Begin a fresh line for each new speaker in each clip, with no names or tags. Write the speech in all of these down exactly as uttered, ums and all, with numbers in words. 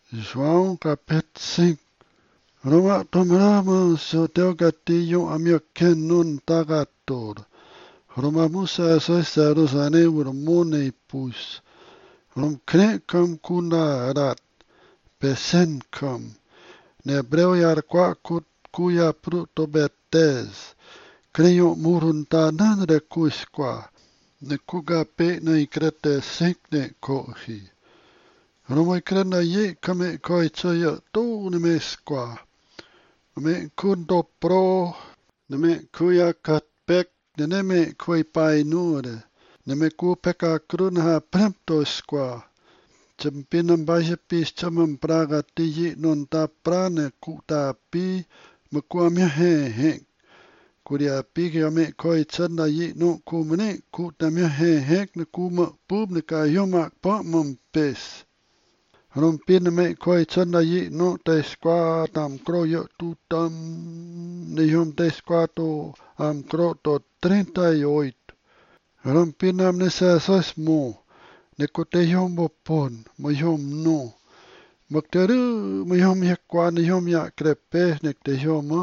João capítulo cinco. Roma tomrama so teu gatillo amio ken nun tagator. Roma musa so sarusane urmone pus. Rom kne kam kuna rat. Pesen kam. Ne breu yar kwa kut kuya pruto betes. Creio murunta nan recus qua. Ne kuga pe na ikrete sink ne kohi. Roma krena ye kame koi tsoya tu ne mesqua. Me kundo pro, ne me kuya katpek, ne ne me kui pai nure, ne me ku peka krunha prempto squa. Champinam baje pis chamam praga tiji non ta prane kuta pi, me kuamia he he. Kuria pi ki ame koi tsanda yi no kumene kuta mia he he ne kuma pub ne ka yomak pa mam pes. Rompin me koi tsanda yi no te squa tam kro yo tu tam ne yom te squa to am kro to treinta y oito. Rompin am ne sa sos mo ne ko te yom bo pon mo yom no. Makteru mo yom ya kwa ne yom ya krepe ne te yom.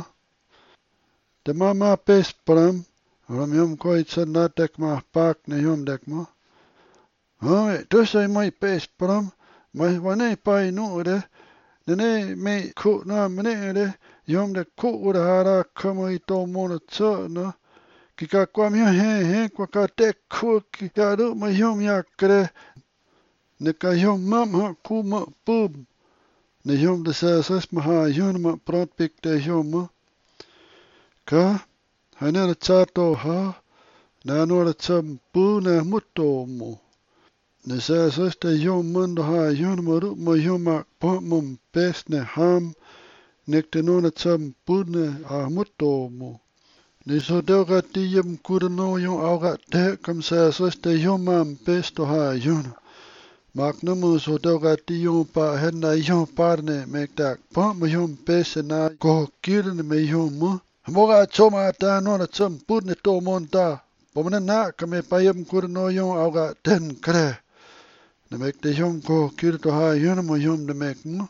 Te mama pes pram rom yom koi tsanda tek ma pak ne yom dek mo. Ha, to sai mai pes pram. Mas wane pai no de nene me ku na mene de yom de ku ura hara kamo I to mona tso no ki ka kwa mi he he kwa ka te ku ki ka ru ma yom ya kre ne ka yom mam ha ku ma pub ne yom de sa sas ma ha yom ma prot pik te yom ma ka hane ra cha to ha na no ra cham pu na muto mo. Ne sa sos te yom mando ha yom ma ru ma yom ma pa mum pes ne ham nek te nona tsam pune a muto mo. Ne so teo ka ti yam kura no yom au ka te kam sa sos te yom mam pes to ha yom. Mak na mo so teo ka ti yom pa hen na yom par ne mek tak pa ma yom pes na ko kira ne me yom mo. Mo ka choma ta nona tsam pune to mon ta. Pomena na kame pa yam kura no yom au ka ten kre. Ne mek te yom ko kira to ha yom mo yom de mek mo.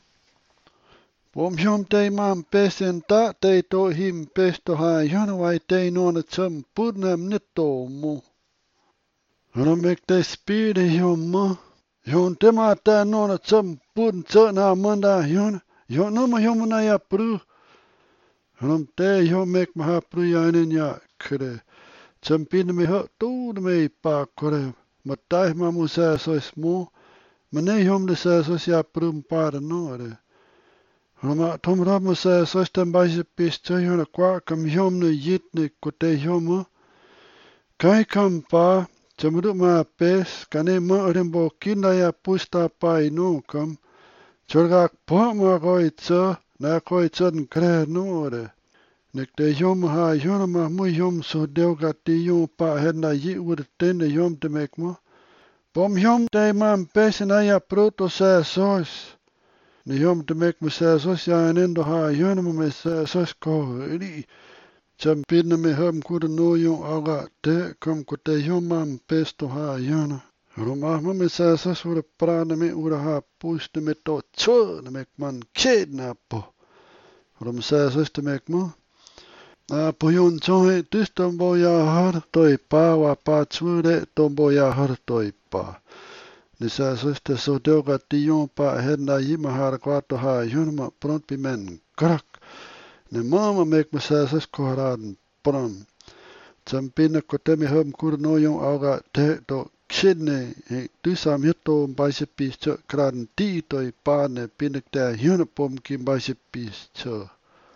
Pom yom te mam pesen ta te to him pes to ha yom wai te nona tsam purnam nito mo. Hana mek te speed yom mo. Yom te ma ta nona tsam purn tsa na manda yom. Yom no ma yom na ya pru. Hana te yom mek ma ha pru ya inen ya kre. Tsam pin me ha tu me pa kore. Matai ma mu sa sos mo. Mane yom de sa sos ya prum par no re. Roma tom rama sa sostan baise pis tayona kwa kam yom ne yit ne kote yoma. Kai kam pa chamru ma pes kane ma rembo kinda ya pusta pa ino kam. Chorgak pa ma koi tsa na koi tsan kre no re. Nek te yom ha yona ma mu yom so deo ka ti yom pa hen na yi ur ten de yom te mek mo. Pom yom te mam pes na ya proto sa sos. Ne yom te mek me sa sos ya enendo ha yon me sa sos ko ri cham pin me ham kur no yo aga te kom ko te yom mam pesto ha yon roma me sa sos ur prana me ur ha pust me to cho ne mek man kid na po rom sa sos te mek mo a po yon cho he tistom bo ya har toi pa wa pa chure tombo ya har toi pa. Ne sa sos te so teo ka ti yon pa hen na yi mahara kwa to ha yon ma pron pi men krak. Ne mama mek ma sa sos ko haran pron. Champina ko te me hom kur no yon auga te to kidne he tu sam hito mbaise pis cho kran ti to I pa ne pinek te yon pom ki mbaise pis cho.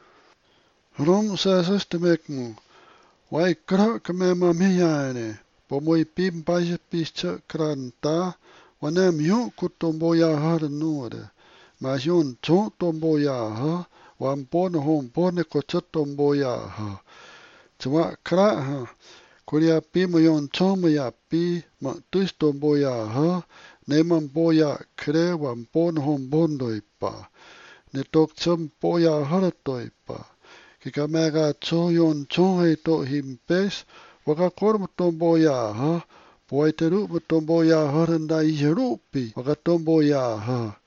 Rom sa sos te mek mo. Wai krak me ma me ya ne. Pomoi pi mbaise pis cho kran ta. Wanem yon kutombo ya har nuore. Mas yon chon tombo ya ha. Wan pon hon pone ko chotombo ya ha. Chwa kra ha. Kuria pi mo yon chon mo ya pi. Ma tuis tombo ya ha. Ne man bo ya kre wan pon hon bondoi pa. Ne tok chom po ya har toi pa. Kika mega cho yon chon he to him pes. Waka kormo tombo ya ha. Poi te rupa tombo ya haranda I rupi. Waka tombo ya ha.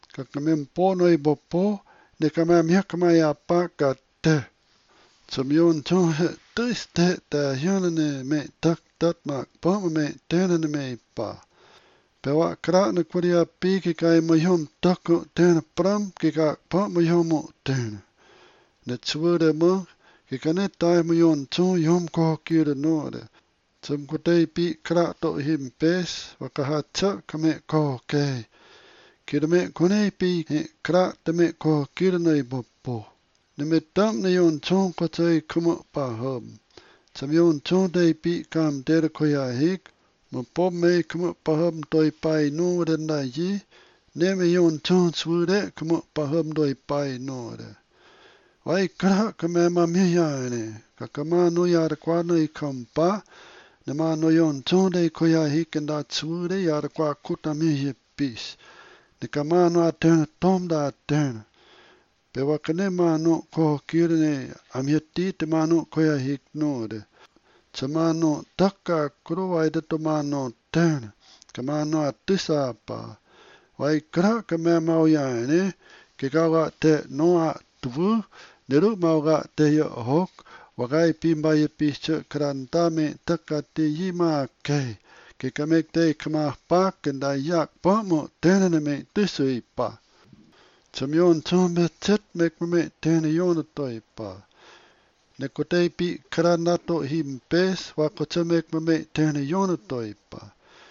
kakamem pono i bopo, ne kamam hiakamai apa ka te. Som yon ton he tuis te ta hianane me tak tat mak pa me tenane me pa. Pewa kra na kuria pi ki kai mahom tako tena pram ki ka pa mahomo tena. Ne tswere mo ki kane tai mayon ton yom ko kira nore. Som kutei pi kra to him pes wakahatsa kame ko kei. Kira me kone pi he kra te me ko kira nei bopo. Ne me tam ne yon ton kotei kuma pa hom. Som yon ton dei pi kam dere koya hik. Mo pom me kuma pa hom toi pai no de na yi. Ne me yon ton swure kuma pa hom doi pai no de. Wai kra kame ma mi ya ne. Kakama no ya de kwa no i kam pa. Ne ma no yon ton dei koya hik and da swure ya de kwa kuta mi hi pis. Ne kama no atena tom da atena. Pe wakane ma no ko kire ne amyeti te ma no koya hik no de. Te ma no taka kuruwai de to ma no tena. Ka ma no atisa pa. Wai kra ka me mau ya ne. Ke kawa te noa tuvu. Neru mau ga te ya hok. Wakai pimba ye pische kranta me taka te yima kei. Ke kamek te kama pa kenda yak pa mo tena ne me tisui pa. Som yon ton me tet mek me tena yon toi pa. Ne kotei pi kranato him pes wako te mek me tena yon toi pa.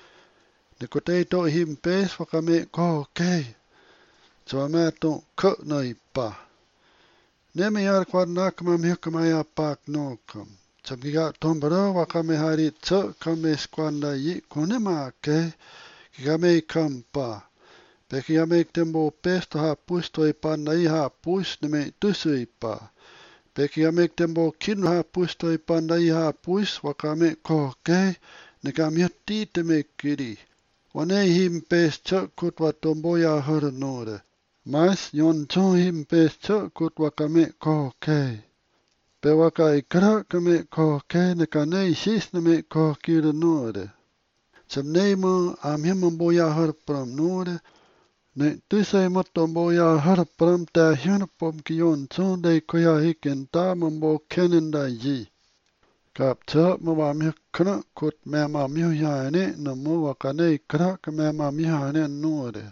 Ne kotei to him pes waka me ko kei. So a me to ko noi pa. Ne me yar kwa nakama me kamaya pak no kam. Som ki ga tombara waka me hari tsa kame skwanda yi kone ma kei. Ki ga me kam pa. Peki ja meik tembo pesto ha puisto i pa na i ha puis ne me tusu i pa. Peki ja meik tembo kinu ha puisto i pa na i ha puis waka me ko kei ne ka miatti te me kiri. Wane him pes tsa kut wa tombo ya hara nore. Mas yon ton him pes tsa kut waka me ko kei. Pe waka i kra ka me ko kei ne ka nei sis ne me ko kira nore. Sam nei mo am himambo ya hara pram nore. Ne tisai matombo ya hara pram ta hiana pom ki yon ton dei koya hiken ta mambo kenen da yi. Kap ta mo wa mi kna kut me ma mi ya ne no mo wa kanei kra ka me ma mi ya ne no de.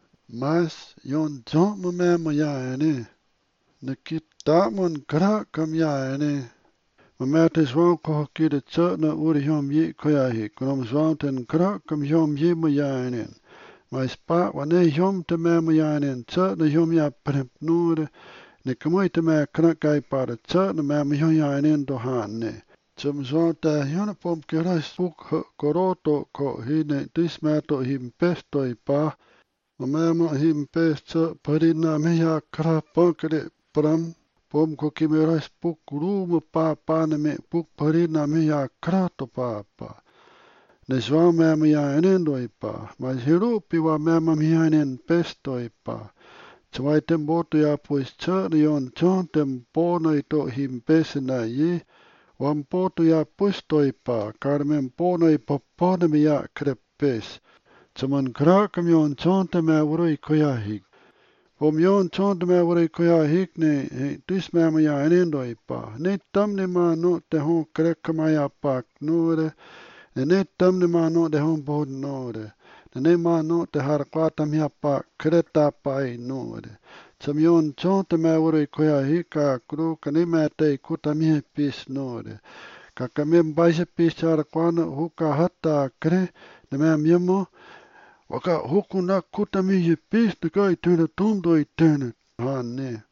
Mas yon ton mo me ma ya ne. Ne kit ta mon kra kam ya ne. Ma me te swan ko ki de tsa na uri hom yi koya hik. Krom swan ten kra kam hom yi mo ya ne. Maar spa wanneer jom te me mo ya ne tsa na jom ya prep noor ne kamoi te me krakai para tsa na me mo ya ne do han ne zum zo ta jona pom keras puk koroto ko hi ne dis me to him pesto i pa mo me mo him pesto parina me ya kra pokre pram pom ko kimeras puk ru mo pa pa ne me puk parina me ya kra to pa pa. Ne swa me mo ya enen do ipa, ma hiru piwa me mo ya enen pesto ipa. Tswai tembo to ya pues cha ne yon chon tempo no ito him pes na yi, wan po to ya pues to ipa, karmen po no ipa po ne me ya krepes. Tsaman kra kam yon chon te me wuro i koya hik. Om yon chon te me wuro i koya hik ne dis me mo ya enen do ipa. Ne tam ne ma no te hon krek kama ya pak nore. Ne ne tam ne ma no de hon bod nore. Ne ne ma no te har kwata mi apa kreta pai nore. Sam yon chon te me wuri koya hika kru ka ne me te kuta mi pis nore. Ka ka me baise pis har kwana huka hata kre ne me miemo waka huku na kuta mi pis te kai tuna tundo i tuna han ne.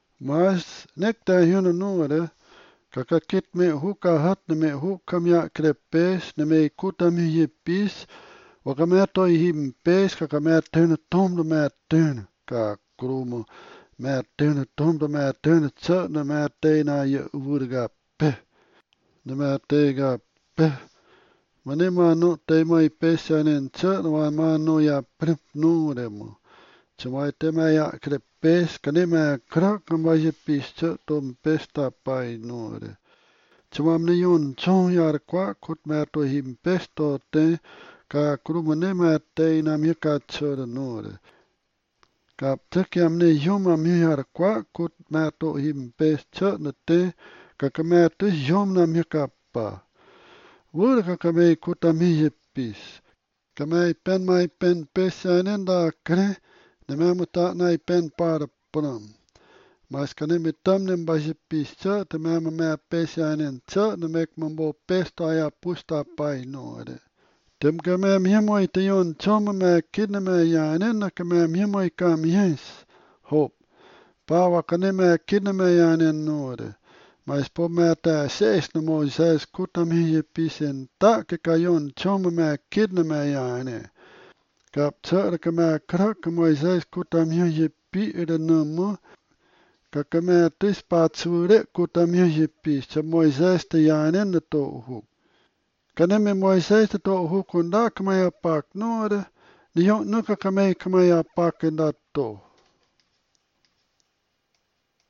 Mas nek te hina nore. Kaka kit me huka hat ne me huka mia krepes ne me kuta mi ye pis waka me to him pes kaka me tena tom do me tena ka krumo me tena tom do me tena tsa ne me tena ye urga pe ne me tega pe mane ma no te mai pes anen tsa no ma no ya prep no remo tsmai te me ya krepes kane me krak ma ye pis tsa tom pesta pai no re. Tsumam ne yon chon yar kwa kut me to him pesto te ka krumane me te na mi ka tsura nore. Kap tekiam ne yom am hiar kwa kut ma to him pes cha na te kakame tus yom nam hikapa. Wur kakame kutam hi pis. Kame pen mai pen pes anen da kre ne mamuta na pen para pram. Mas kane mitam nem basi pis cha te mama me pes anen cha ne mek mambo pes ta ya pusta pai no ade. Tem kame mihemoi te yon choma me kidna me yanen na kame mihemoi kam yes. Hop. Pawa kane me kidna me yanen no ade. Mas po me ta ses na Moises kutam hi pisen ta ke kayon choma me kidna me yane. Kap cha kame krak Moises kutam hi pi ede namo. Kakame tis patsure kutam hi pi cha Moises te yanen na to hu. Kaneme Moises te to hu kunda kame apak no ade. Ni yon nuka kame kame apak en dat to.